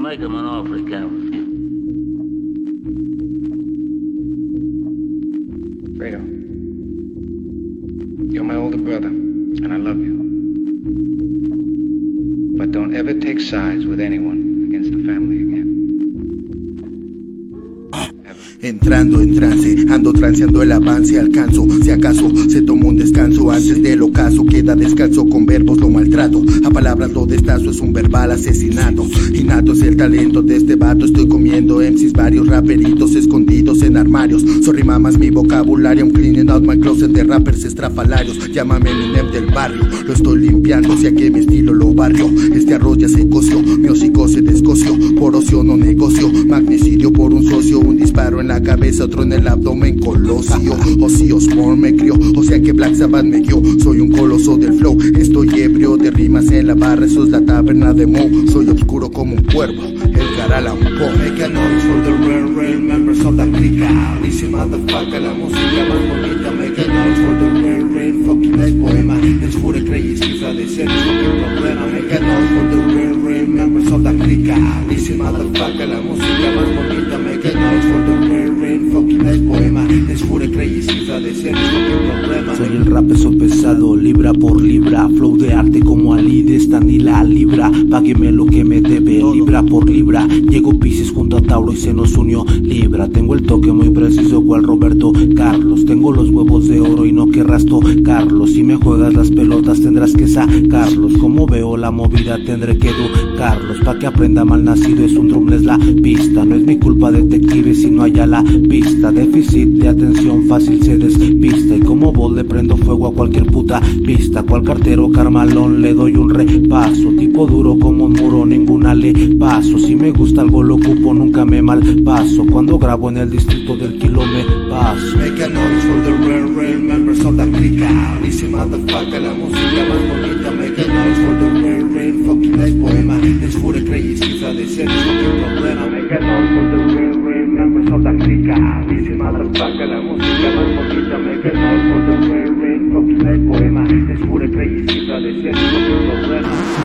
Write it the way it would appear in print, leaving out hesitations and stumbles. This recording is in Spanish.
make him an offer he can't refuse. Fredo, you're my older brother, and I love you. But don't ever take sides with anyone against the family again. Entrando en trance, ando transeando el avance, alcanzo, si acaso se toma un descanso antes del ocaso, queda descanso con verbos lo maltrato, a palabras lo destazo, es un verbal asesinato, innato es el talento de este vato, estoy comiendo MCs, varios raperitos escondidos en armarios, sorry mamas mi vocabulario, I'm cleaning out my closet de rappers estrafalarios, llámame Eminem del barrio, lo estoy limpiando, si aquí mi estilo lo barrio, este arroz ya se coció, mi hocico se descoció, por ocio no negocio, magnicidio por un socio, un disparo en la cabeza, otro en el abdomen, colosio. Ozzy Osbourne me crió, o sea que Black Sabbath me guió. Soy un coloso del flow, estoy ebrio de rimas en la barra, eso es la taberna de Mo. Soy oscuro como un cuervo, Edgar Allan Poe. Make a noise for the real members of the clique. Easy motherfucker, la música más bonita. Make a noise for the real fucking night poema. Es pura crey y cifra de ser fucking problema. Make a noise for the real members of the clique. Easy motherfucker, la música más bonita. Make a noise for the real fucking night poema. Es pura crey y cifra de ser fucking problema. Soy el rap peso pesado, libra por libra. Flow de arte como Ali de esta ni la libra. Págueme lo que me debe, libra por libra. Llego Piscis junto a Tauro y se nos unió Libra. Tengo el toque muy preciso cual Roberto Carlos. Tengo los huevos de oro y no querrás tocarlos. Si me juegas las pelotas tendrás que sacarlos. Como veo la movida tendré que educarlos. Pa' que aprenda mal nacido es un drumless la pista. No es mi culpa detective si no haya la pista. Déficit de atención fácil se despista. Y como vos le prendo fuego a cualquier puta pista. Cual cartero Carmalón le doy un repaso. Tipo duro como un muro, ninguna le paso. Si me gusta algo lo ocupo, nunca me malpaso. Cuando grabo en el distrito del kilo me paso. Make a noise for the real members of the clique. Easy motherfucker, la música más bonita. Make a noise for the real fucking night poema. Es pura crey y cifra de ser fucking problema. Make a noise for the real members of the clique. Easy motherfucker, la música más bonita. Make a noise for the real fucking night poema. Es pura crey y cifra de ser fucking problema.